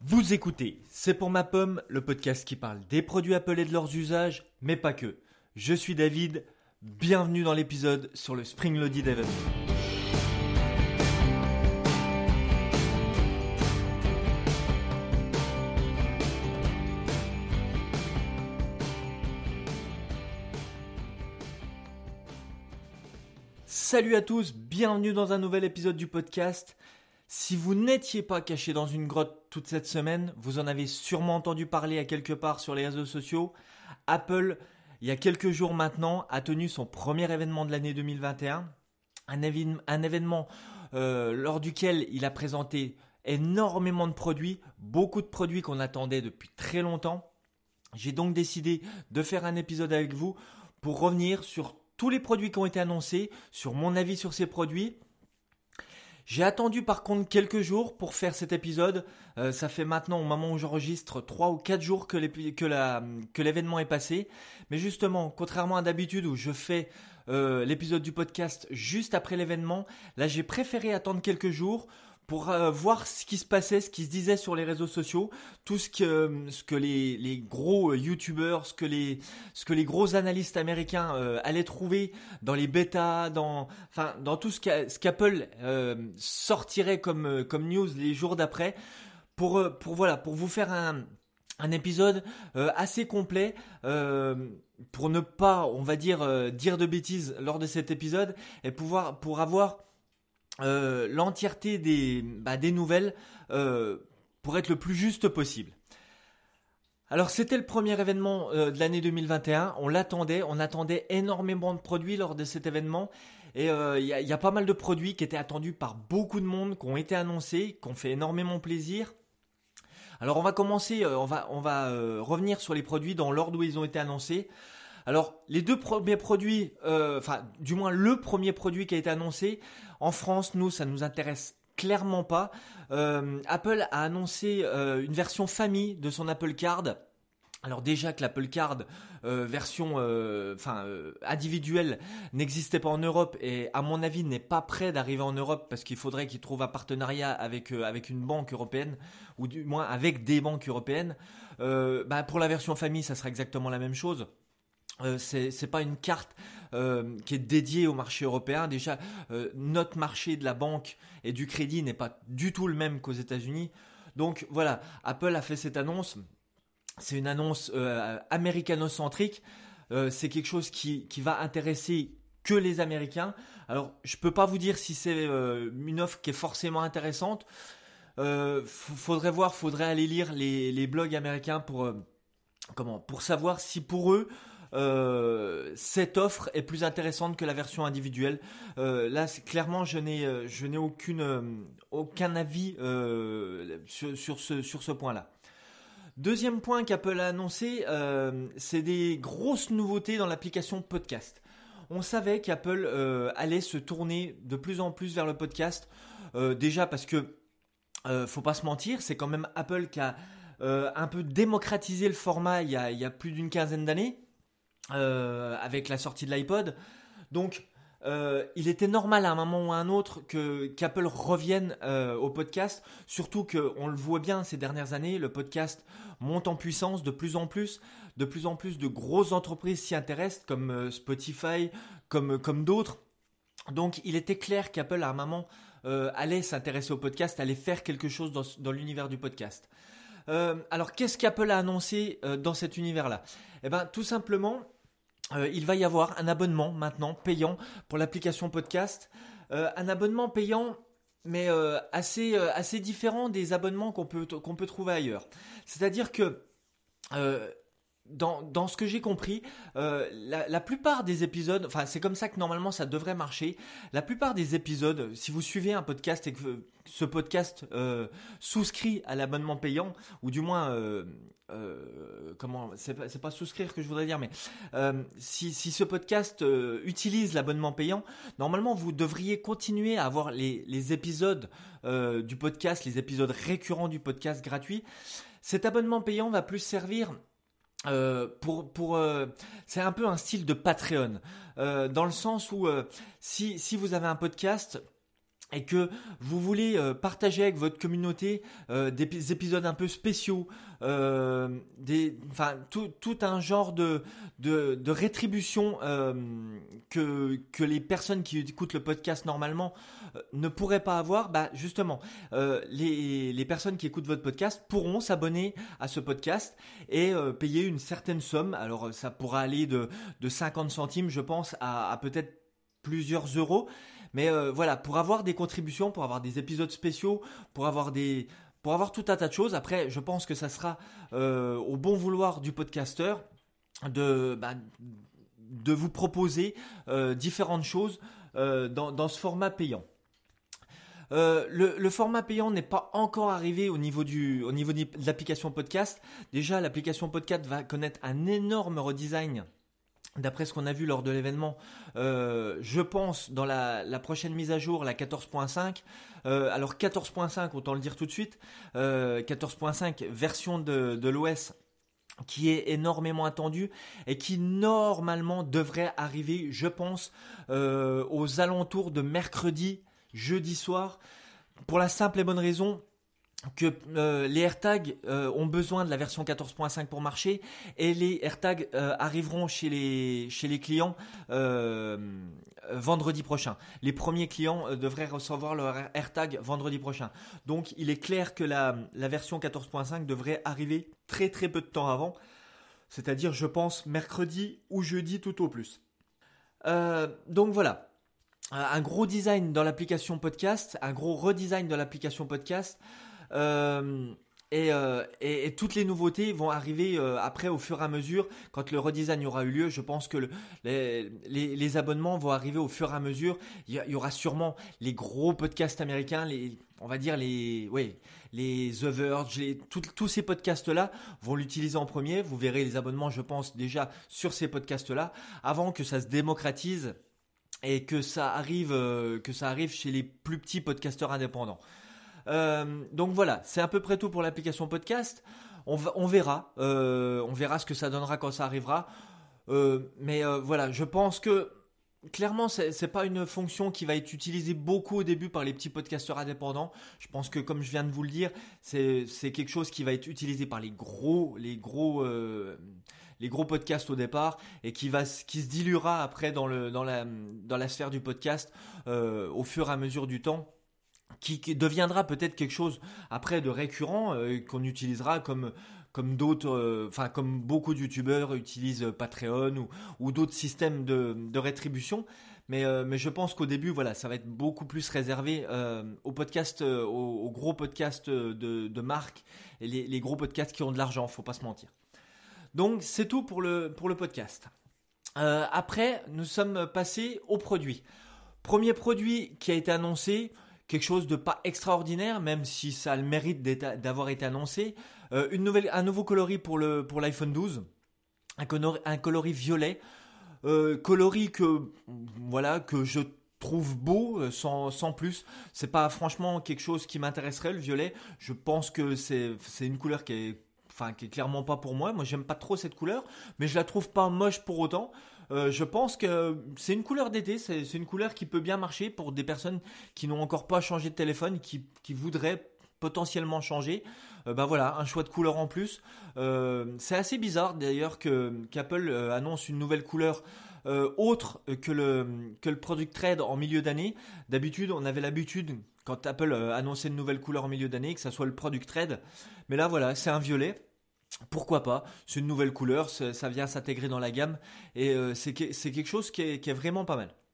Vous écoutez, c'est pour ma pomme, le podcast qui parle des produits Apple et de leurs usages, mais pas que. Je suis David, bienvenue dans l'épisode sur le Spring Loaded Event. Salut à tous, bienvenue dans un nouvel épisode du podcast. Si vous n'étiez pas caché dans une grotte toute cette semaine, vous en avez sûrement entendu parler à quelque part sur les réseaux sociaux. Apple, il y a quelques jours maintenant, a tenu son premier événement de l'année 2021. Un événement lors duquel il a présenté énormément de produits, beaucoup de produits qu'on attendait depuis très longtemps. J'ai donc décidé de faire un épisode avec vous pour revenir sur tous les produits qui ont été annoncés, sur mon avis sur ces produits. J'ai attendu par contre quelques jours pour faire cet épisode. Ça fait maintenant au moment où j'enregistre 3 ou 4 jours que l'événement est passé. Mais justement, contrairement à d'habitude où je fais l'épisode du podcast juste après l'événement, là j'ai préféré attendre quelques jours pour voir ce qui se passait, ce qui se disait sur les réseaux sociaux, tout ce que les gros youtubeurs, ce que les gros analystes américains allaient trouver dans les bêtas, dans tout ce qu'Apple sortirait comme news les jours d'après, pour vous faire un épisode assez complet pour ne pas, on va dire de bêtises lors de cet épisode et pour avoir l'entièreté des nouvelles pour être le plus juste possible. Alors c'était le premier événement de l'année 2021, on attendait énormément de produits lors de cet événement et il y a pas mal de produits qui étaient attendus par beaucoup de monde, qui ont été annoncés, qui ont fait énormément plaisir. Alors on va commencer, on va revenir sur les produits dans l'ordre où ils ont été annoncés. Alors, les deux premiers produits, du moins le premier produit qui a été annoncé, en France, nous, ça nous intéresse clairement pas. Apple a annoncé une version famille de son Apple Card. Alors déjà que l'Apple Card version individuelle n'existait pas en Europe et à mon avis n'est pas prêt d'arriver en Europe parce qu'il faudrait qu'il trouve un partenariat avec une banque européenne ou du moins avec des banques européennes. Pour la version famille, ça sera exactement la même chose. C'est pas une carte qui est dédiée au marché européen. Déjà, notre marché de la banque et du crédit n'est pas du tout le même qu'aux États-Unis. Donc voilà, Apple a fait cette annonce. C'est une annonce américano-centrique. C'est quelque chose qui va intéresser que les Américains. Alors, je peux pas vous dire si c'est une offre qui est forcément intéressante. Faudrait aller lire les blogs américains pour savoir si pour eux cette offre est plus intéressante que la version individuelle. Là, clairement, je n'ai aucun avis sur ce point-là. Deuxième point qu'Apple a annoncé, c'est des grosses nouveautés dans l'application podcast. On savait qu'Apple allait se tourner de plus en plus vers le podcast. Déjà parce que, faut pas se mentir, c'est quand même Apple qui a un peu démocratisé le format il y a plus d'une quinzaine d'années. Avec la sortie de l'iPod. Donc il était normal à un moment ou à un autre qu'Apple revienne au podcast, surtout qu'on le voit bien ces dernières années, le podcast monte en puissance de plus en plus de grosses entreprises s'y intéressent comme Spotify, comme d'autres. Donc il était clair qu'Apple à un moment allait s'intéresser au podcast, allait faire quelque chose dans l'univers du podcast. Alors qu'est-ce qu'Apple a annoncé dans cet univers-là ? Eh bien tout simplement, il va y avoir un abonnement maintenant payant pour l'application podcast. Un abonnement payant mais assez différent des abonnements qu'on peut trouver ailleurs. C'est-à-dire que dans ce que j'ai compris, la plupart des épisodes, c'est comme ça que normalement ça devrait marcher. La plupart des épisodes, si vous suivez un podcast et que ce podcast souscrit à l'abonnement payant, ou du moins, c'est pas souscrire que je voudrais dire, mais si ce podcast utilise l'abonnement payant, normalement vous devriez continuer à avoir les épisodes du podcast, les épisodes récurrents du podcast gratuit. Cet abonnement payant va plus servir c'est un peu un style de Patreon, dans le sens où si vous avez un podcast, et que vous voulez partager avec votre communauté des épisodes un peu spéciaux, tout un genre de rétribution que les personnes qui écoutent le podcast normalement ne pourraient pas avoir, bah justement, les personnes qui écoutent votre podcast pourront s'abonner à ce podcast et payer une certaine somme. Alors ça pourra aller de 50 centimes, je pense, à peut-être plusieurs euros. Mais voilà, pour avoir des contributions, pour avoir des épisodes spéciaux, pour avoir tout un tas de choses. Après, je pense que ça sera au bon vouloir du podcasteur de vous proposer différentes choses dans ce format payant. Le format payant n'est pas encore arrivé au niveau de l'application podcast. Déjà, l'application podcast va connaître un énorme redesign. D'après ce qu'on a vu lors de l'événement, je pense dans la prochaine mise à jour, la 14.5. Alors 14.5, autant le dire tout de suite, 14.5 version de l'OS qui est énormément attendue et qui normalement devrait arriver, je pense, aux alentours de mercredi, jeudi soir, pour la simple et bonne raison que les AirTags ont besoin de la version 14.5 pour marcher et les AirTags arriveront chez les clients vendredi prochain. Les premiers clients devraient recevoir leur AirTag vendredi prochain. Donc il est clair que la version 14.5 devrait arriver très très peu de temps avant, c'est-à-dire je pense mercredi ou jeudi tout au plus. Donc voilà. Un gros design dans l'application podcast, un gros redesign de l'application podcast. Et toutes les nouveautés vont arriver après au fur et à mesure quand le redesign aura eu lieu. Je pense que les abonnements vont arriver au fur et à mesure. Il y aura sûrement les gros podcasts américains, on va dire les The Verge, tous ces podcasts-là vont l'utiliser en premier. Vous verrez les abonnements, je pense, déjà sur ces podcasts-là avant que ça se démocratise et que ça arrive chez les plus petits podcasteurs indépendants. Donc voilà, c'est à peu près tout pour l'application podcast. On verra ce que ça donnera quand ça arrivera. Mais voilà, je pense que clairement c'est pas une fonction qui va être utilisée beaucoup au début par les petits podcasteurs indépendants. Je pense que comme je viens de vous le dire, c'est quelque chose qui va être utilisé par les gros podcasts au départ et qui se diluera après dans la sphère du podcast au fur et à mesure du temps. Qui deviendra peut-être quelque chose après de récurrent qu'on utilisera comme d'autres, comme beaucoup de youtubeurs utilisent Patreon ou d'autres systèmes de rétribution. Mais je pense qu'au début, voilà, ça va être beaucoup plus réservé aux podcasts, aux gros podcasts de marque et les gros podcasts qui ont de l'argent, faut pas se mentir. Donc c'est tout pour le podcast. Après, nous sommes passés aux produits. Premier produit qui a été annoncé. Quelque chose de pas extraordinaire, même si ça a le mérite d'avoir été annoncé. Un nouveau coloris pour l'iPhone 12, un coloris violet, coloris que je trouve beau sans plus. C'est pas franchement quelque chose qui m'intéresserait, le violet. Je pense que c'est une couleur qui est clairement pas pour moi. Moi, j'aime pas trop cette couleur, mais je la trouve pas moche pour autant. Je pense que c'est une couleur d'été, c'est une couleur qui peut bien marcher pour des personnes qui n'ont encore pas changé de téléphone, qui voudraient potentiellement changer. Voilà, un choix de couleur en plus. C'est assez bizarre d'ailleurs qu'Apple annonce une nouvelle couleur autre que le Product Trade en milieu d'année. D'habitude, on avait l'habitude quand Apple annonçait une nouvelle couleur en milieu d'année que ça soit le Product Trade. Mais là voilà, c'est un violet. Pourquoi pas? C'est une nouvelle couleur, ça vient s'intégrer dans la gamme et c'est quelque chose qui est vraiment pas mal.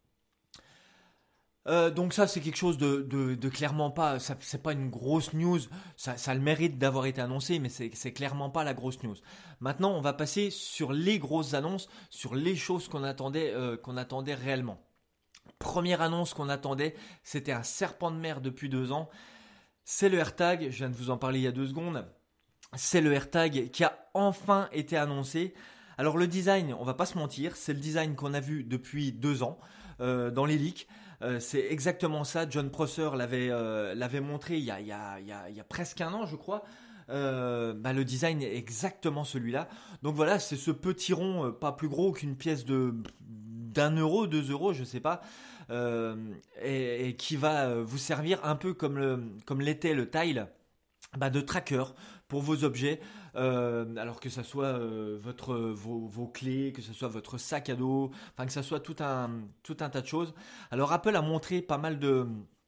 Donc ça c'est quelque chose de clairement pas, c'est pas une grosse news, ça a le mérite d'avoir été annoncé, mais c'est clairement pas la grosse news. Maintenant on va passer sur les grosses annonces, sur les choses qu'on attendait réellement. Première annonce qu'on attendait, c'était un serpent de mer depuis 2 ans, c'est le AirTag, je viens de vous en parler il y a 2 secondes. C'est le AirTag qui a enfin été annoncé. Alors le design, on va pas se mentir, c'est le design qu'on a vu depuis 2 ans dans les leaks. C'est exactement ça. John Prosser l'avait montré il y a presque 1 an, je crois. Le design est exactement celui-là. Donc voilà, c'est ce petit rond pas plus gros qu'une pièce de d'1 euro, 2 euros, je sais pas, et qui va vous servir un peu comme l'était le Tile, de tracker pour vos objets, alors que ça soit vos clés, que ce soit votre sac à dos, enfin que ça soit tout un tas de choses. Alors Apple a montré pas mal de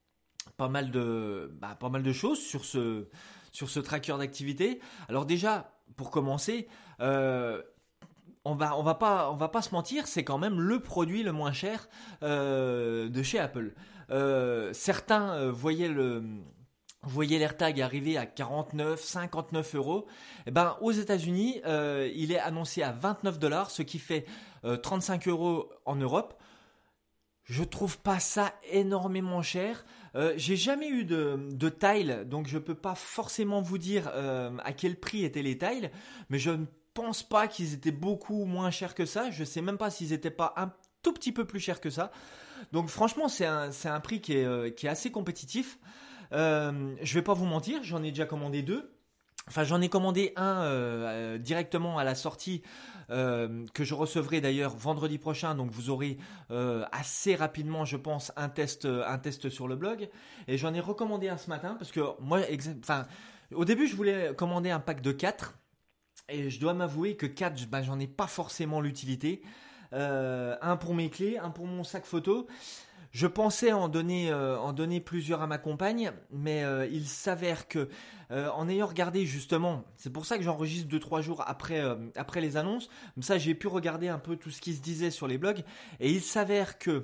choses sur ce tracker d'activité. Alors déjà, pour commencer, on va pas se mentir, c'est quand même le produit le moins cher de chez Apple. Certains voyaient l'AirTag arriver à 49, 59 euros. Et ben, aux États-Unis, il est annoncé à 29 $, ce qui fait 35 euros en Europe. Je trouve pas ça énormément cher. J'ai jamais eu de Tile, donc je peux pas forcément vous dire à quel prix étaient les Tiles, mais je ne pense pas qu'ils étaient beaucoup moins chers que ça. Je sais même pas s'ils étaient pas un tout petit peu plus chers que ça. Donc franchement, c'est un prix qui est assez compétitif. Je vais pas vous mentir, j'en ai déjà commandé 2. Enfin, j'en ai commandé un directement à la sortie que je recevrai d'ailleurs vendredi prochain. Donc, vous aurez assez rapidement, je pense, un test sur le blog. Et j'en ai recommandé un ce matin parce que moi, au début, je voulais commander un pack de 4. Et je dois m'avouer que 4, j'en ai pas forcément l'utilité. Un pour mes clés, un pour mon sac photo. Je pensais en donner plusieurs à ma compagne, mais il s'avère que en ayant regardé justement, c'est pour ça que j'enregistre 2-3 jours après les annonces, comme ça j'ai pu regarder un peu tout ce qui se disait sur les blogs, et il s'avère que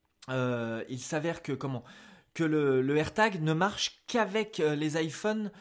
le AirTag ne marche qu'avec les iPhones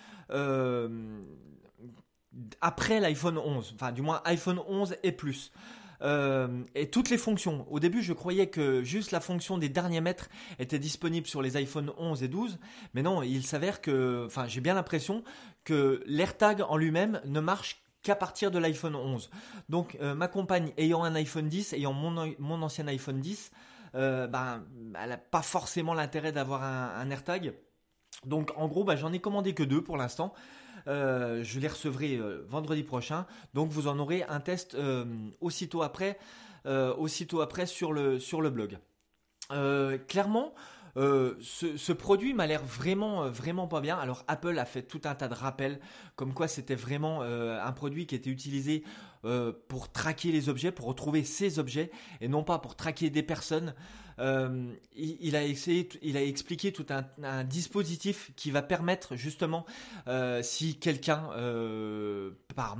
après l'iPhone 11, enfin du moins iPhone 11 et plus. Et toutes les fonctions. Au début, je croyais que juste la fonction des derniers mètres était disponible sur les iPhone 11 et 12, mais non, il s'avère que, j'ai bien l'impression que l'AirTag en lui-même ne marche qu'à partir de l'iPhone 11. Donc, ma compagne ayant un iPhone 10, ayant mon ancien iPhone 10, elle n'a pas forcément l'intérêt d'avoir un AirTag. Donc, en gros, j'en ai commandé que 2 pour l'instant. Je les recevrai vendredi prochain, donc vous en aurez un test aussitôt après sur le blog. Clairement, ce produit m'a l'air vraiment pas bien. Alors Apple a fait tout un tas de rappels comme quoi c'était vraiment un produit qui était utilisé pour traquer les objets, pour retrouver ces objets et non pas pour traquer des personnes. Il a expliqué tout un dispositif qui va permettre justement si quelqu'un par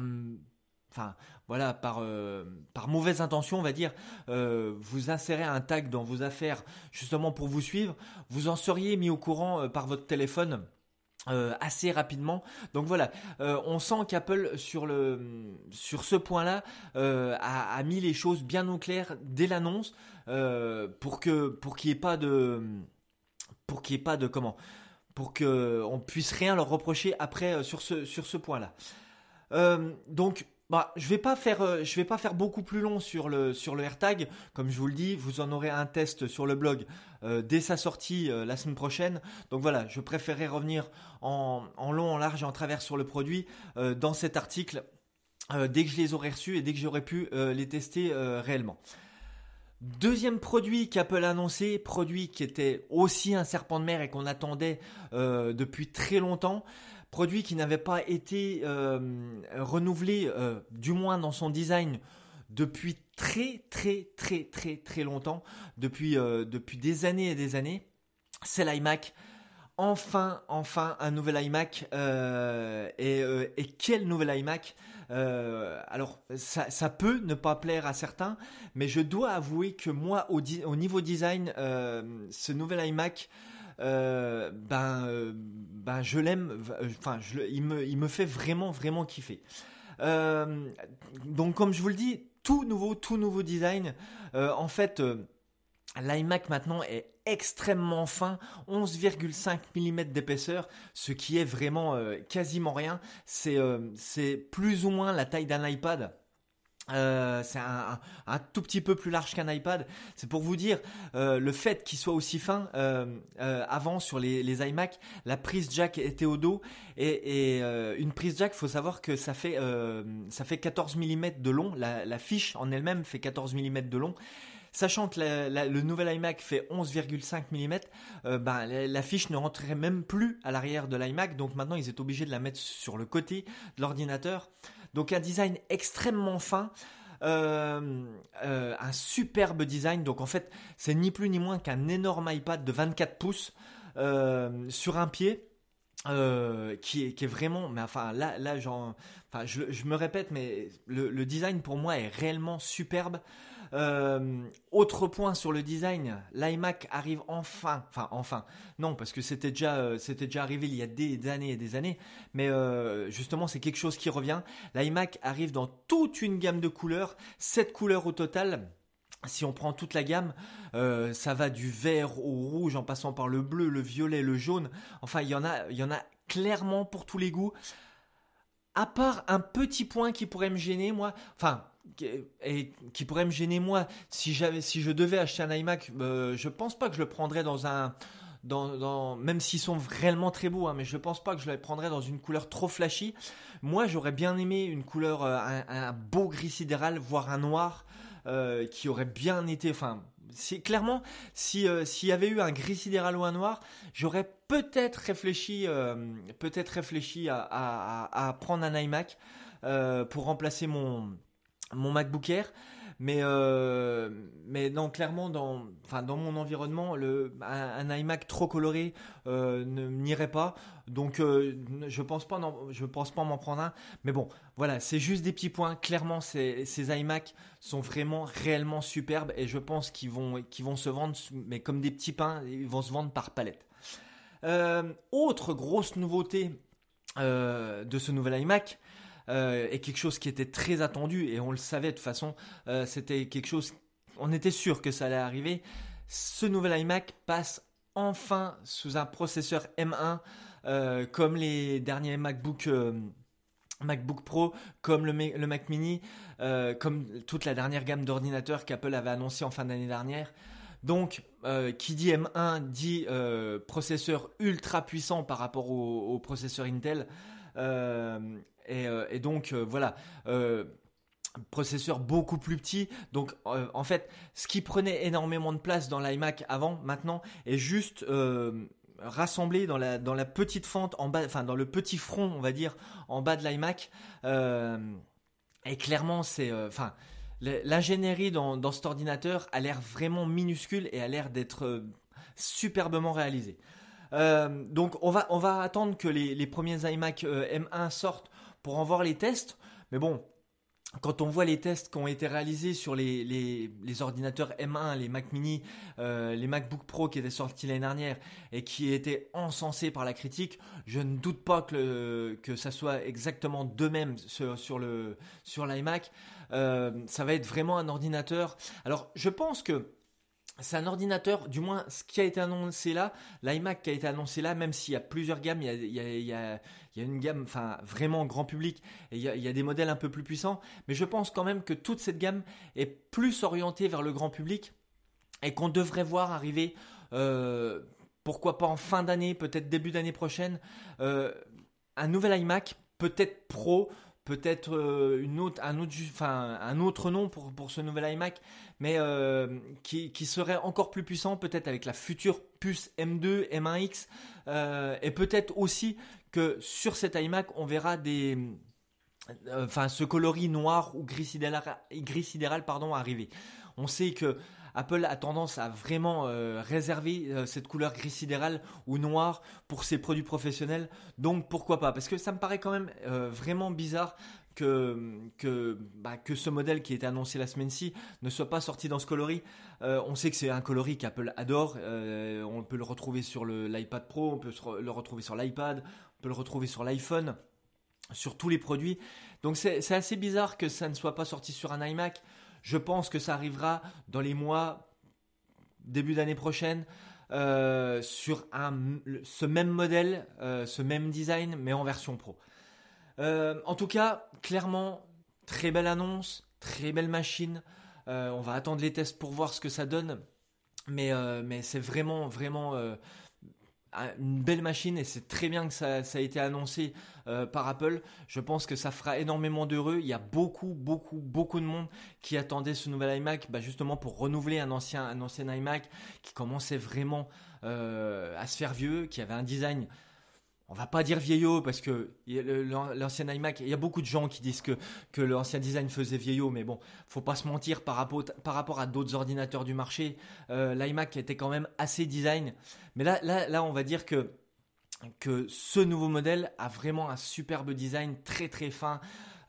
mauvaise intention, on va dire, vous insérez un tag dans vos affaires justement pour vous suivre, vous en seriez mis au courant par votre téléphone assez rapidement. Donc voilà, on sent qu'Apple sur ce point-là a mis les choses bien au clair dès l'annonce pour qu'il n'y ait pas de pour qu'on puisse rien leur reprocher après sur ce point-là. Donc je vais pas faire beaucoup plus long sur le AirTag. Comme je vous le dis, vous en aurez un test sur le blog dès sa sortie la semaine prochaine. Donc voilà, je préférerais revenir en long, en large et en travers sur le produit dans cet article dès que je les aurai reçus et dès que j'aurai pu les tester réellement. Deuxième produit qu'Apple a annoncé, produit qui était aussi un serpent de mer et qu'on attendait depuis très longtemps. Produit qui n'avait pas été renouvelé, du moins dans son design, depuis très longtemps, depuis des années et des années. C'est l'iMac. Enfin un nouvel iMac et quel nouvel iMac. Alors ça peut ne pas plaire à certains, mais je dois avouer que moi au niveau design, ce nouvel iMac, je l'aime, il me fait vraiment kiffer. Donc comme je vous le dis, tout nouveau design. En fait, l'iMac maintenant est extrêmement fin, 11,5 mm d'épaisseur, ce qui est vraiment quasiment rien. C'est plus ou moins la taille d'un iPad. C'est un tout petit peu plus large qu'un iPad. C'est pour vous dire le fait qu'il soit aussi fin. Avant sur les iMac, la prise jack était au dos et une prise jack, faut savoir que ça fait 14 mm de long. La fiche en elle-même fait 14 mm de long. sachant que le nouvel iMac fait 11,5 mm, la fiche ne rentrait même plus à l'arrière de l'iMac, donc maintenant ils étaient obligés de la mettre sur le côté de l'ordinateur. Donc un design extrêmement fin. Un superbe design. Donc en fait, c'est ni plus ni moins qu'un énorme iPad de 24 pouces sur un pied. Qui est vraiment, mais enfin là je me répète, mais le design pour moi est réellement superbe. Autre point sur le design, l'iMac arrive enfin, non, parce que c'était déjà arrivé il y a des années et des années, mais justement c'est quelque chose qui revient. L'iMac arrive dans toute une gamme de couleurs, 7 couleurs au total. Si on prend toute la gamme, ça va du vert au rouge en passant par le bleu, le violet, le jaune. Enfin, il y en a clairement pour tous les goûts. À part un petit point qui pourrait me gêner, moi, qui pourrait me gêner moi, si je devais acheter un iMac, je pense pas que je le prendrais même s'ils sont vraiment très beaux, hein, mais je pense pas que je le prendrais dans une couleur trop flashy. Moi, j'aurais bien aimé une couleur, un beau gris sidéral, voire un noir. Qui aurait bien été, clairement, s'il y avait eu un gris sidéral ou un noir, j'aurais peut-être réfléchi à prendre un iMac pour remplacer mon MacBook Air. Mais non, clairement, dans mon environnement, un iMac trop coloré n'irait pas. Donc, je pense pas m'en prendre un. Mais bon, voilà, c'est juste des petits points. Clairement, ces iMac sont vraiment réellement superbes et je pense qu'ils vont se vendre, mais comme des petits pains, ils vont se vendre par palette. Autre grosse nouveauté de ce nouvel iMac. Et quelque chose qui était très attendu et on le savait de toute façon, c'était quelque chose, on était sûr que ça allait arriver. Ce nouvel iMac passe enfin sous un processeur M1 comme les derniers MacBook Pro, comme le Mac Mini, comme toute la dernière gamme d'ordinateurs qu'Apple avait annoncé en fin d'année dernière. Donc, qui dit M1 dit processeur ultra puissant par rapport au processeur Intel. Et donc voilà, processeur beaucoup plus petit. Donc en fait, ce qui prenait énormément de place dans l'iMac maintenant est juste rassemblé dans la petite fente en bas, dans le petit front, on va dire, en bas de l'iMac. Et clairement, c'est l'ingénierie dans cet ordinateur a l'air vraiment minuscule et a l'air d'être superbement réalisée. Donc on va attendre que les premiers iMac M1 sortent pour en voir les tests. Mais bon, quand on voit les tests qui ont été réalisés sur les ordinateurs M1, les Mac Mini, les MacBook Pro qui étaient sortis l'année dernière et qui étaient encensés par la critique, je ne doute pas que ça soit exactement de même sur l'iMac. Ça va être vraiment un ordinateur. Alors je pense que c'est un ordinateur, du moins ce qui a été annoncé là, l'iMac qui a été annoncé là, même s'il y a plusieurs gammes, il y a une gamme vraiment grand public et il y a des modèles un peu plus puissants, mais je pense quand même que toute cette gamme est plus orientée vers le grand public et qu'on devrait voir arriver, pourquoi pas en fin d'année, peut-être début d'année prochaine, un nouvel iMac, peut-être Pro, peut-être un autre nom pour ce nouvel iMac, mais qui serait encore plus puissant, peut-être avec la future puce M2, M1X, et peut-être aussi que sur cet iMac, on verra ce coloris noir ou gris sidéral arriver. On sait que Apple a tendance à vraiment réserver cette couleur gris sidéral ou noir pour ses produits professionnels. Donc pourquoi pas ? Parce que ça me paraît quand même vraiment bizarre que ce modèle qui a été annoncé la semaine-ci ne soit pas sorti dans ce coloris. On sait que c'est un coloris qu'Apple adore. On peut le retrouver sur l'iPad Pro, on peut le retrouver sur l'iPad, on peut le retrouver sur l'iPhone, sur tous les produits. Donc c'est assez bizarre que ça ne soit pas sorti sur un iMac. Je pense que ça arrivera dans les mois, début d'année prochaine, sur ce même modèle, ce même design, mais en version pro. En tout cas, clairement, très belle annonce, très belle machine. On va attendre les tests pour voir ce que ça donne. Mais c'est vraiment, vraiment une belle machine et c'est très bien que ça a été annoncé par Apple. Je pense que ça fera énormément d'heureux. Il y a beaucoup de monde qui attendait ce nouvel iMac justement pour renouveler un ancien iMac qui commençait vraiment à se faire vieux, qui avait un design, on va pas dire vieillot parce que l'ancien iMac, il y a beaucoup de gens qui disent que l'ancien design faisait vieillot, mais bon, faut pas se mentir par rapport à d'autres ordinateurs du marché, l'iMac était quand même assez design. Mais là, on va dire que ce nouveau modèle a vraiment un superbe design, très très fin.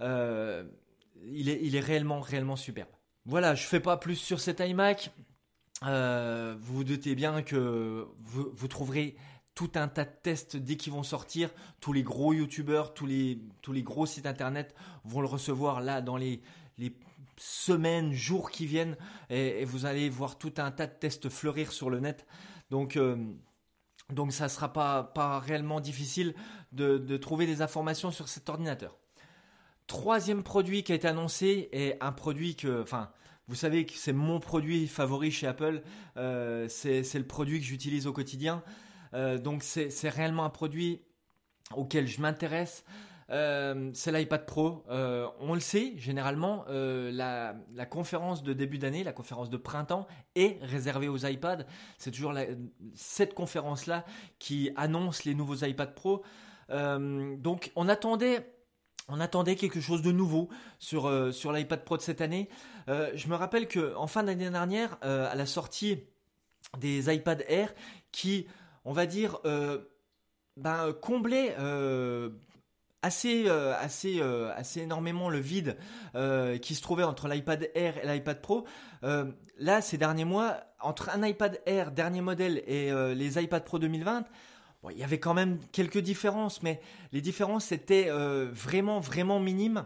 Il est réellement superbe. Voilà, je fais pas plus sur cet iMac. Vous vous doutez bien que vous trouverez tout un tas de tests dès qu'ils vont sortir. Tous les gros youtubeurs, tous les gros sites internet vont le recevoir là dans les semaines, jours qui viennent, et vous allez voir tout un tas de tests fleurir sur le net. Donc ça sera pas réellement difficile de trouver des informations sur cet ordinateur. Troisième produit qui a été annoncé est un produit vous savez que c'est mon produit favori chez Apple. C'est le produit que j'utilise au quotidien. Donc c'est réellement un produit auquel je m'intéresse. C'est l'iPad Pro. On le sait, généralement, la conférence de début d'année, la conférence de printemps est réservée aux iPads. C'est toujours cette conférence-là qui annonce les nouveaux iPad Pro. Donc on attendait quelque chose de nouveau sur l'iPad Pro de cette année. Je me rappelle qu'en fin d'année dernière, à la sortie des iPad Air qui, on va dire, comblaient assez énormément le vide qui se trouvait entre l'iPad Air et l'iPad Pro. Là, ces derniers mois, entre un iPad Air dernier modèle et les iPad Pro 2020, bon, il y avait quand même quelques différences, mais les différences étaient vraiment minimes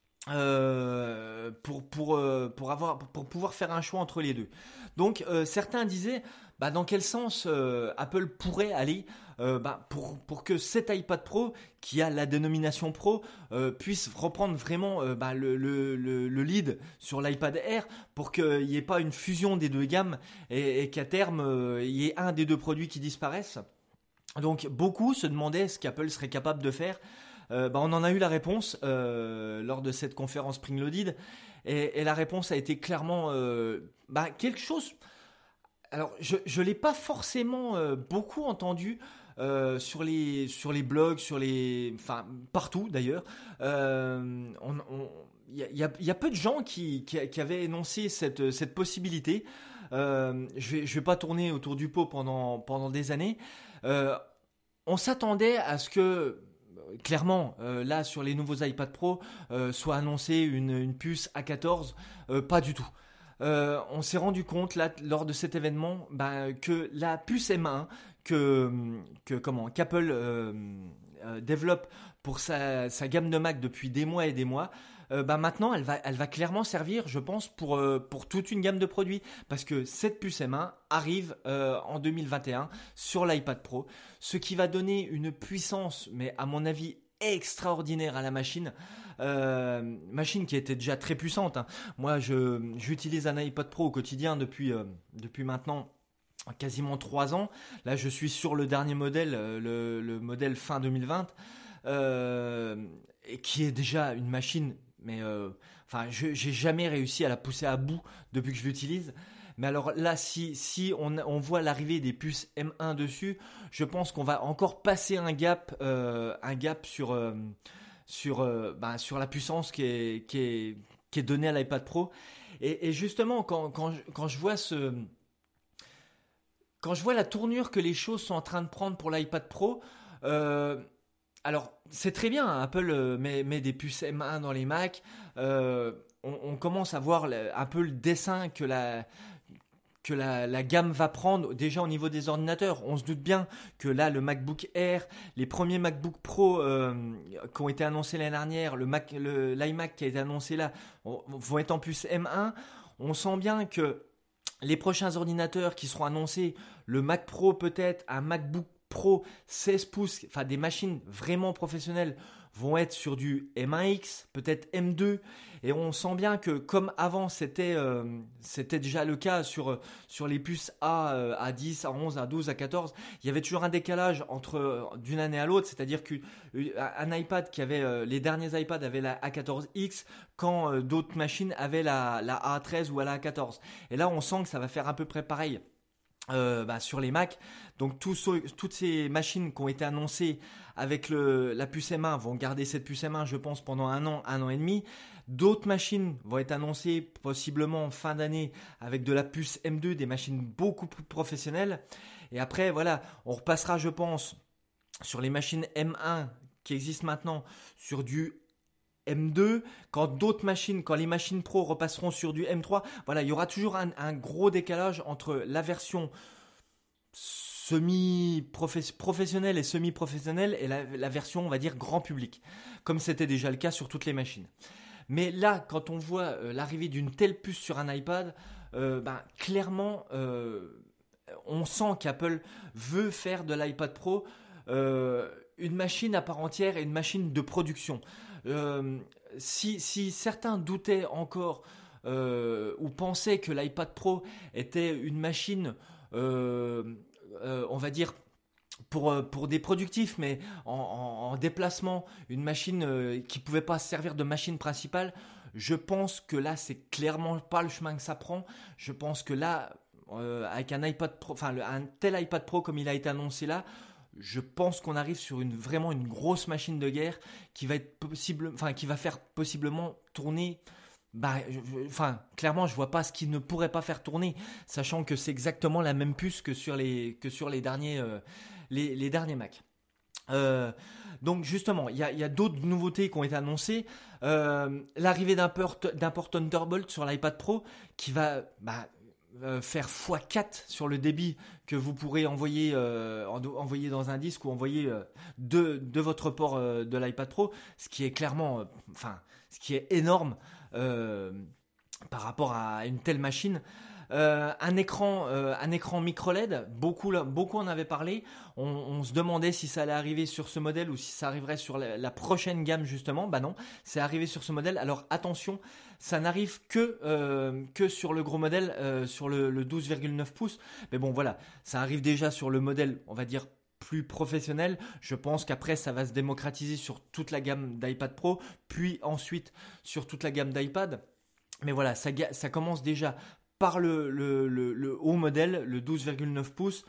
pour pouvoir faire un choix entre les deux. Donc certains disaient dans quel sens Apple pourrait aller pour que cet iPad Pro qui a la dénomination Pro puisse reprendre vraiment le lead sur l'iPad Air pour qu'il n'y ait pas une fusion des deux gammes et qu'à terme il y ait un des deux produits qui disparaissent. Donc beaucoup se demandaient ce qu'Apple serait capable de faire. On en a eu la réponse lors de cette conférence Spring Loaded et la réponse a été clairement quelque chose. Alors je l'ai pas forcément beaucoup entendu sur les blogs, partout d'ailleurs. Il y a peu de gens qui avaient énoncé cette possibilité. Je vais pas tourner autour du pot pendant des années. On s'attendait à ce que clairement, là sur les nouveaux iPad Pro, soit annoncée une puce A14, pas du tout. On s'est rendu compte là lors de cet événement que la puce M1 qu'Apple développe pour sa gamme de Mac depuis des mois et des mois, maintenant elle va clairement servir, je pense, pour toute une gamme de produits, parce que cette puce M1 arrive en 2021 sur l'iPad Pro, ce qui va donner une puissance, mais à mon avis extraordinaire à la machine. Machine qui était déjà très puissante, hein. Moi j'utilise un iPad Pro au quotidien depuis maintenant quasiment 3 ans. Là je suis sur le dernier modèle, le modèle fin 2020, et qui est déjà une machine, mais j'ai jamais réussi à la pousser à bout depuis que je l'utilise. Mais alors là, si on voit l'arrivée des puces M1 dessus, je pense qu'on va encore passer un gap sur la puissance qui est donnée à l'iPad Pro. Et justement, quand je vois la tournure que les choses sont en train de prendre pour l'iPad Pro, alors c'est très bien, hein, Apple met des puces M1 dans les Mac. On commence à voir un peu le dessin que la gamme va prendre déjà au niveau des ordinateurs. On se doute bien que là, le MacBook Air, les premiers MacBook Pro qui ont été annoncés l'année dernière, l'iMac qui a été annoncé là, vont être en puce M1. On sent bien que les prochains ordinateurs qui seront annoncés, le Mac Pro peut-être, un MacBook Pro 16 pouces, enfin des machines vraiment professionnelles, vont être sur du M1X, peut-être M2, et on sent bien que comme avant c'était déjà le cas sur les puces A10, A11, A12, A14, il y avait toujours un décalage entre d'une année à l'autre, c'est-à-dire qu'un iPad qui avait les derniers iPads avaient la A14X quand d'autres machines avaient la A13 ou la A14. Et là on sent que ça va faire à peu près pareil. Sur les Mac, donc toutes ces machines qui ont été annoncées avec la puce M1 vont garder cette puce M1 je pense pendant un an et demi. D'autres machines vont être annoncées possiblement en fin d'année avec de la puce M2, des machines beaucoup plus professionnelles. Et après voilà, on repassera je pense sur les machines M1 qui existent maintenant sur du M2, quand les machines pro repasseront sur du M3, voilà, il y aura toujours un gros décalage entre la version semi-professionnelle et semi-professionnelle et la version, on va dire, grand public, comme c'était déjà le cas sur toutes les machines. Mais là, quand on voit l'arrivée d'une telle puce sur un iPad, clairement, on sent qu'Apple veut faire de l'iPad Pro une machine à part entière et une machine de production. Si certains doutaient encore ou pensaient que l'iPad Pro était une machine, on va dire, pour des productifs, mais en déplacement, une machine qui ne pouvait pas servir de machine principale, je pense que là, c'est clairement pas le chemin que ça prend. Je pense que là, avec un iPad Pro, un tel iPad Pro comme il a été annoncé là, je pense qu'on arrive sur vraiment une grosse machine de guerre qui va faire possiblement tourner. Clairement, je vois pas ce qui ne pourrait pas faire tourner, sachant que c'est exactement la même puce que sur les derniers Mac. Donc justement, il y a d'autres nouveautés qui ont été annoncées. L'arrivée d'un port Thunderbolt sur l'iPad Pro qui va faire x4 sur le débit que vous pourrez envoyer dans un disque ou envoyer de votre port de l'iPad Pro, ce qui est clairement, ce qui est énorme par rapport à une telle machine. Un écran micro LED, beaucoup en avaient parlé. On se demandait si ça allait arriver sur ce modèle ou si ça arriverait sur la prochaine gamme justement. Bah non, c'est arrivé sur ce modèle. Alors attention, ça n'arrive que sur le gros modèle, sur le 12,9 pouces. Mais bon voilà, ça arrive déjà sur le modèle, on va dire plus professionnel. Je pense qu'après ça va se démocratiser sur toute la gamme d'iPad Pro, puis ensuite sur toute la gamme d'iPad. Mais voilà, ça commence déjà par le haut modèle, le 12,9 pouces.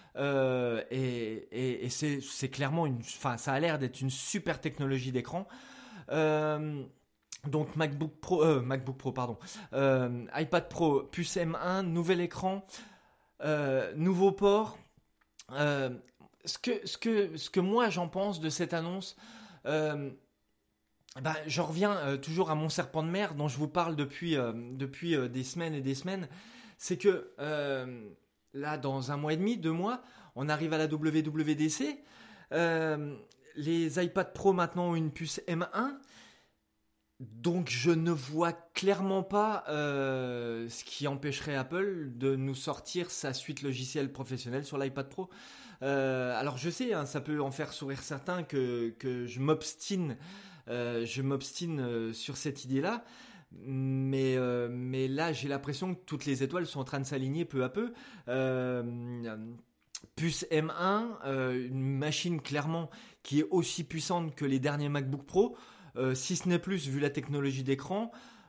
Et c'est clairement ça a l'air d'être une super technologie d'écran. Donc MacBook Pro, pardon. iPad Pro, puce M1, nouvel écran, nouveau port. Ce que moi j'en pense de cette annonce, j'en reviens toujours à mon serpent de mer dont je vous parle depuis des semaines et des semaines. C'est que là, dans un mois et demi, 2 mois, on arrive à la WWDC. Les iPad Pro maintenant ont une puce M1. Donc je ne vois clairement pas ce qui empêcherait Apple de nous sortir sa suite logicielle professionnelle sur l'iPad Pro. Alors je sais, ça peut en faire sourire certains que je m'obstine sur cette idée-là, mais là j'ai l'impression que toutes les étoiles sont en train de s'aligner peu à peu. Puce M1, une machine clairement qui est aussi puissante que les derniers MacBook Pro, si ce n'est plus vu la technologie d'écran,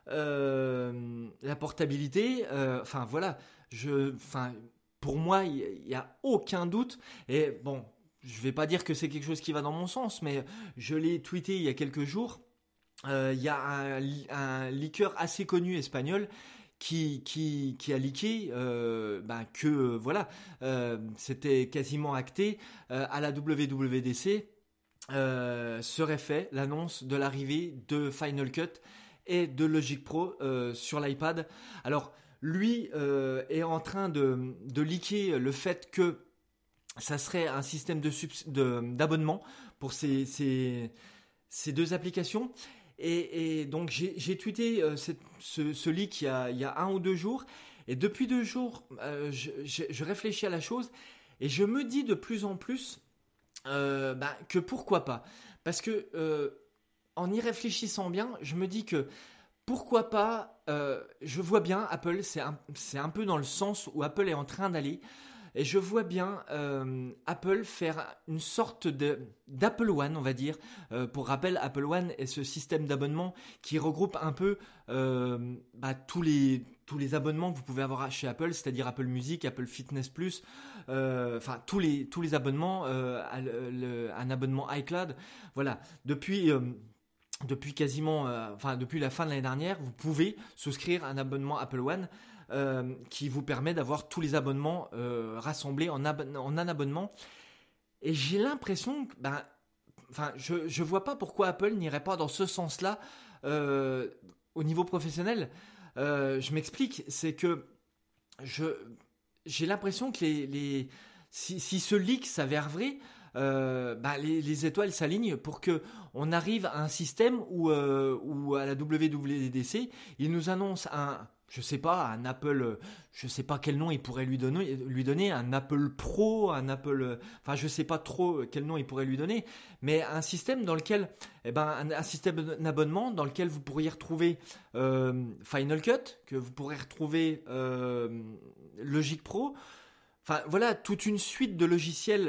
la portabilité, voilà, pour moi il n'y a aucun doute. Et bon, je vais pas dire que c'est quelque chose qui va dans mon sens, mais je l'ai tweeté il y a quelques jours. Il y a un leaker assez connu espagnol qui a leaké que voilà, c'était quasiment acté à la WWDC. Serait fait l'annonce de l'arrivée de Final Cut et de Logic Pro sur l'iPad. Alors lui est en train de leaker le fait que ça serait un système d'abonnement pour ces deux applications. Et donc j'ai tweeté ce leak il y a 1 ou 2 jours. Et depuis 2 jours, je réfléchis à la chose et je me dis de plus en plus que pourquoi pas. Parce que en y réfléchissant bien, je me dis que pourquoi pas, je vois bien Apple, c'est un peu dans le sens où Apple est en train d'aller. Et je vois bien Apple faire une sorte d'Apple One, on va dire. Pour rappel, Apple One est ce système d'abonnement qui regroupe un peu tous les abonnements que vous pouvez avoir chez Apple, c'est-à-dire Apple Music, Apple Fitness Plus, enfin tous les abonnements, un abonnement iCloud. Voilà, depuis quasiment, depuis la fin de l'année dernière, vous pouvez souscrire un abonnement Apple One qui vous permet d'avoir tous les abonnements rassemblés en un abonnement. Et j'ai l'impression que, je vois pas pourquoi Apple n'irait pas dans ce sens-là au niveau professionnel. Je m'explique, c'est que j'ai l'impression que si ce leak s'avère vrai, les étoiles s'alignent pour que on arrive à un système où à la WWDC, ils nous annoncent un Apple, je sais pas quel nom il pourrait lui donner, un Apple Pro, je sais pas trop quel nom il pourrait lui donner, mais un système dans lequel, un système d'abonnement dans lequel vous pourriez retrouver Final Cut, que vous pourrez retrouver Logic Pro. Enfin, voilà, toute une suite de logiciels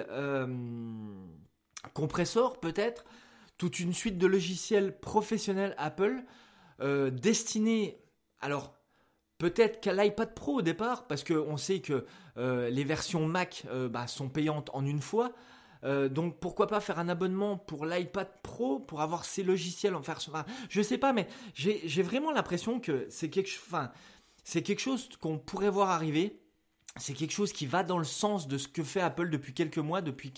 compresseurs peut-être, toute une suite de logiciels professionnels Apple destinés, alors peut-être qu'à l'iPad Pro au départ, parce qu'on sait que les versions Mac sont payantes en une fois. Donc pourquoi pas faire un abonnement pour l'iPad Pro pour avoir ces logiciels je sais pas, mais j'ai vraiment l'impression que c'est quelque chose qu'on pourrait voir arriver. C'est quelque chose qui va dans le sens de ce que fait Apple depuis quelques mois, depuis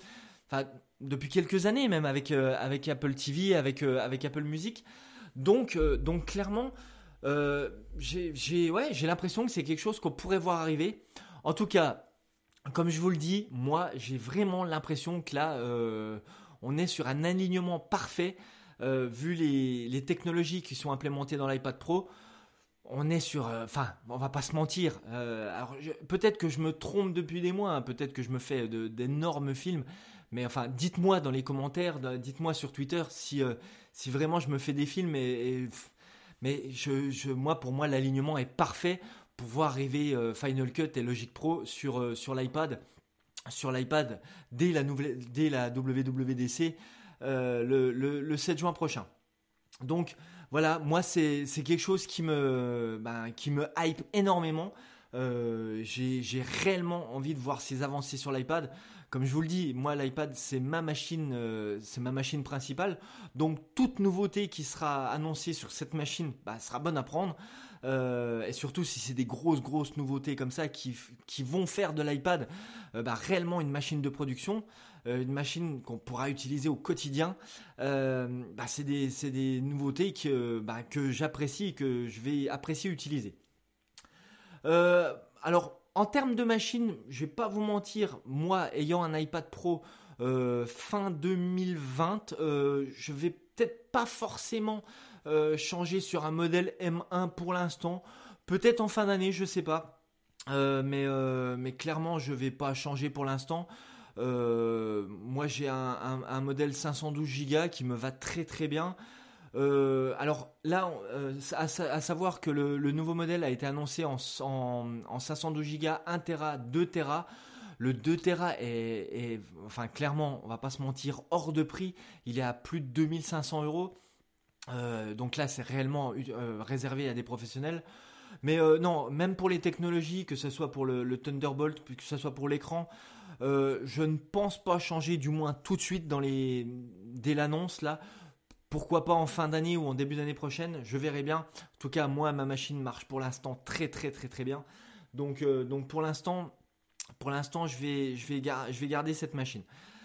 quelques années même avec Apple TV, avec Apple Music. Donc clairement, j'ai l'impression que c'est quelque chose qu'on pourrait voir arriver. En tout cas, comme je vous le dis, moi j'ai vraiment l'impression que là, on est sur un alignement parfait vu les technologies qui sont implémentées dans l'iPad Pro. On est sur, on va pas se mentir. Peut-être que je me trompe depuis des mois, hein, peut-être que je me fais d'énormes films, mais dites-moi dans les commentaires, dites-moi sur Twitter si vraiment je me fais des films mais moi pour moi l'alignement est parfait pour voir arriver Final Cut et Logic Pro sur l'iPad, dès la WWDC le 7 juin prochain. Donc voilà, moi c'est quelque chose qui me hype énormément. J'ai réellement envie de voir ces avancées sur l'iPad. Comme je vous le dis, moi l'iPad c'est ma machine principale. Donc toute nouveauté qui sera annoncée sur cette machine sera bonne à prendre. Et surtout si c'est des grosses nouveautés comme ça qui vont faire de l'iPad réellement une machine de production, une machine qu'on pourra utiliser au quotidien. C'est des nouveautés que j'apprécie et que je vais apprécier utiliser. Alors en termes de machine, je vais pas vous mentir, moi ayant un iPad Pro fin 2020, je vais peut-être pas forcément changer sur un modèle M1 pour l'instant. Peut-être en fin d'année, je sais pas. Mais clairement, je vais pas changer pour l'instant. Moi, j'ai un modèle 512 Go qui me va très très bien. Alors là, à savoir que le nouveau modèle a été annoncé en 512 Go, 1 Tera, 2 Tera. Le 2 Tera est clairement, on va pas se mentir, hors de prix. Il est à plus de 2500 €. Donc là, c'est réellement réservé à des professionnels. Mais non, même pour les technologies, que ce soit pour le Thunderbolt, que ce soit pour l'écran, je ne pense pas changer, du moins tout de suite dès l'annonce là. Pourquoi pas en fin d'année ou en début d'année prochaine, je verrai bien. En tout cas, moi, ma machine marche pour l'instant très très très très bien. Donc pour l'instant, je vais garder cette machine.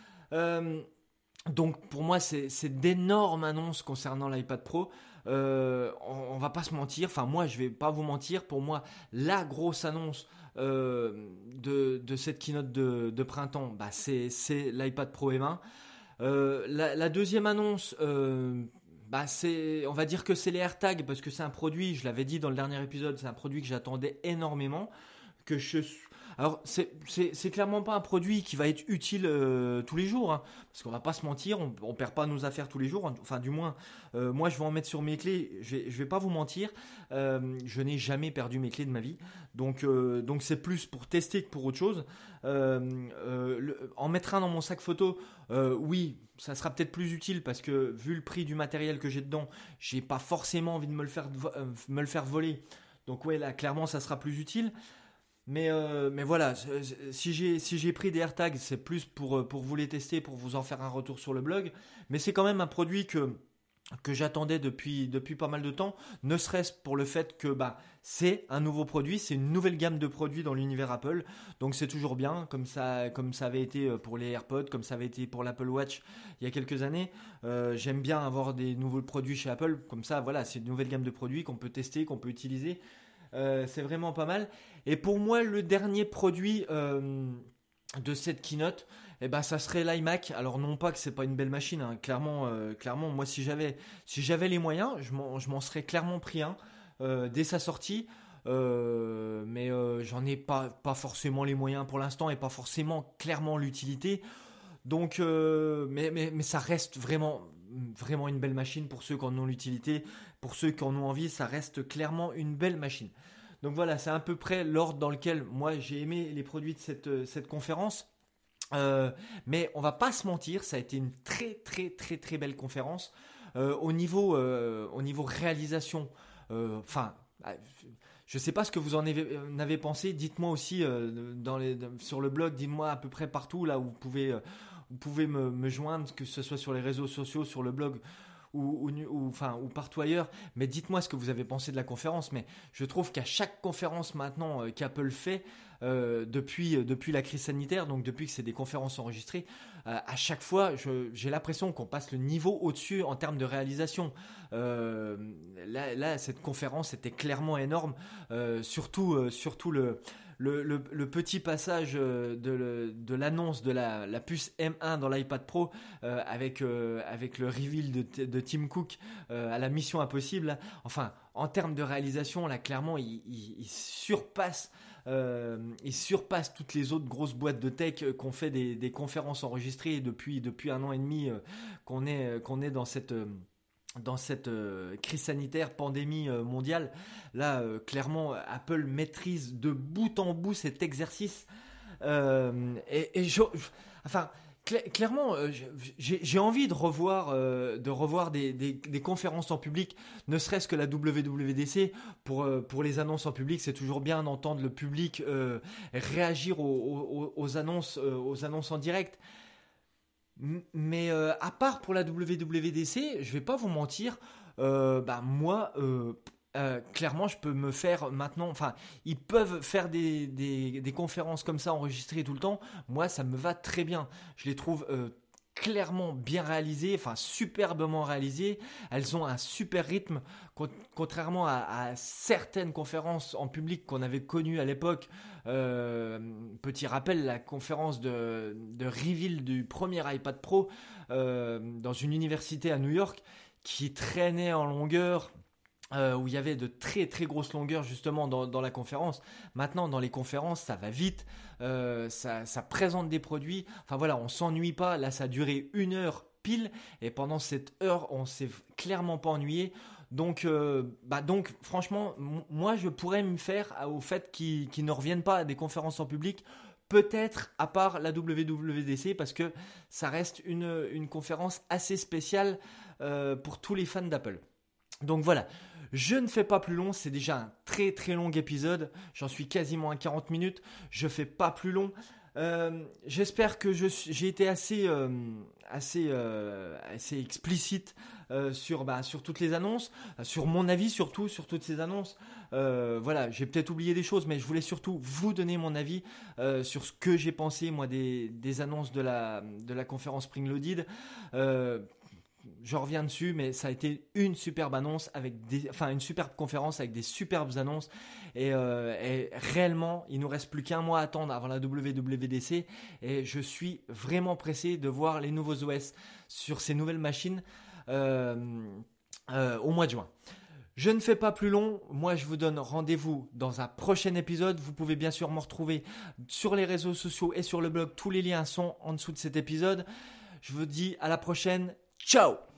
Donc pour moi, c'est d'énormes annonces concernant l'iPad Pro. On va pas se mentir. Moi, je vais pas vous mentir. Pour moi, la grosse annonce de cette keynote de printemps, c'est l'iPad Pro M1. La deuxième annonce, on va dire que c'est les AirTags parce que c'est un produit, je l'avais dit dans le dernier épisode, c'est un produit que j'attendais énormément, Alors c'est clairement pas un produit qui va être utile tous les jours, hein, parce qu'on va pas se mentir, on perd pas nos affaires tous les jours. Enfin du moins, moi je vais en mettre sur mes clés. Je vais pas vous mentir, je n'ai jamais perdu mes clés de ma vie. Donc c'est plus pour tester que pour autre chose. En mettre un dans mon sac photo, oui, ça sera peut-être plus utile parce que vu le prix du matériel que j'ai dedans, j'ai pas forcément envie de me le faire voler. Donc ouais, là clairement ça sera plus utile. Mais voilà, si j'ai pris des AirTags, c'est plus pour vous les tester, pour vous en faire un retour sur le blog. Mais c'est quand même un produit que j'attendais depuis pas mal de temps, ne serait-ce pour le fait que c'est un nouveau produit, c'est une nouvelle gamme de produits dans l'univers Apple, donc c'est toujours bien, comme ça avait été pour les AirPods, comme ça avait été pour l'Apple Watch il y a quelques années. J'aime bien avoir des nouveaux produits chez Apple, comme ça voilà, c'est une nouvelle gamme de produits qu'on peut tester, qu'on peut utiliser. C'est vraiment pas mal. Et pour moi, le dernier produit de cette keynote, ça serait l'iMac. Alors non pas que c'est pas une belle machine, hein. Clairement, moi si j'avais les moyens, je m'en serais clairement pris un dès sa sortie. Mais j'en ai pas forcément les moyens pour l'instant et pas forcément clairement l'utilité. Donc, mais ça reste vraiment une belle machine pour ceux qui en ont l'utilité, pour ceux qui en ont envie, ça reste clairement une belle machine. Donc voilà, c'est à peu près l'ordre dans lequel moi j'ai aimé les produits de cette conférence. Mais on va pas se mentir, ça a été une très très très très belle conférence. Au niveau réalisation, je sais pas ce que vous en avez pensé. Dites-moi aussi sur le blog, dites-moi à peu près partout là où vous pouvez me joindre, que ce soit sur les réseaux sociaux, sur le blog ou partout ailleurs. Mais dites-moi ce que vous avez pensé de la conférence. Mais je trouve qu'à chaque conférence maintenant qu'Apple fait depuis la crise sanitaire, donc depuis que c'est des conférences enregistrées, à chaque fois j'ai l'impression qu'on passe le niveau au-dessus en termes de réalisation. Là, cette conférence était clairement énorme, surtout le petit passage de l'annonce de la puce M1 dans l'iPad Pro avec le reveal de Tim Cook à la mission impossible. Enfin, en termes de réalisation, là clairement il surpasse toutes les autres grosses boîtes de tech qu'on fait des conférences enregistrées depuis 1 an et demi qu'on est dans cette crise sanitaire, pandémie mondiale. Là, clairement, Apple maîtrise de bout en bout cet exercice. Clairement, j'ai envie de revoir des conférences en public, ne serait-ce que la WWDC pour les annonces en public. C'est toujours bien d'entendre le public réagir aux annonces en direct. Mais à part pour la WWDC, je vais pas vous mentir, moi, clairement, je peux me faire maintenant. Enfin, ils peuvent faire des conférences comme ça enregistrées tout le temps. Moi, ça me va très bien. Je les trouve clairement bien réalisées, enfin superbement réalisées. Elles ont un super rythme, contrairement à certaines conférences en public qu'on avait connues à l'époque. Petit rappel, la conférence de reveal du premier iPad Pro dans une université à New York qui traînait en longueur. Où il y avait de très très grosses longueurs justement dans la conférence. Maintenant dans les conférences ça va vite, ça présente des produits, enfin voilà, on s'ennuie pas. Là ça a duré 1 heure pile et pendant cette heure on s'est clairement pas ennuyé. Donc franchement moi je pourrais me faire au fait qu'ils ne reviennent pas à des conférences en public, peut-être à part la WWDC, parce que ça reste une conférence assez spéciale pour tous les fans d'Apple. Donc voilà, je ne fais pas plus long, c'est déjà un très très long épisode, j'en suis quasiment à 40 minutes, je fais pas plus long. J'espère que j'ai été assez explicite sur toutes les annonces, sur mon avis surtout sur toutes ces annonces. Voilà, j'ai peut-être oublié des choses, mais je voulais surtout vous donner mon avis sur ce que j'ai pensé moi des annonces de la conférence Spring Loaded. Je reviens dessus, mais ça a été une superbe annonce une superbe conférence avec des superbes annonces. Et réellement, il nous reste plus qu'1 mois à attendre avant la WWDC. Et je suis vraiment pressé de voir les nouveaux OS sur ces nouvelles machines au mois de juin. Je ne fais pas plus long, moi je vous donne rendez-vous dans un prochain épisode. Vous pouvez bien sûr me retrouver sur les réseaux sociaux et sur le blog, tous les liens sont en dessous de cet épisode. Je vous dis à la prochaine, ciao!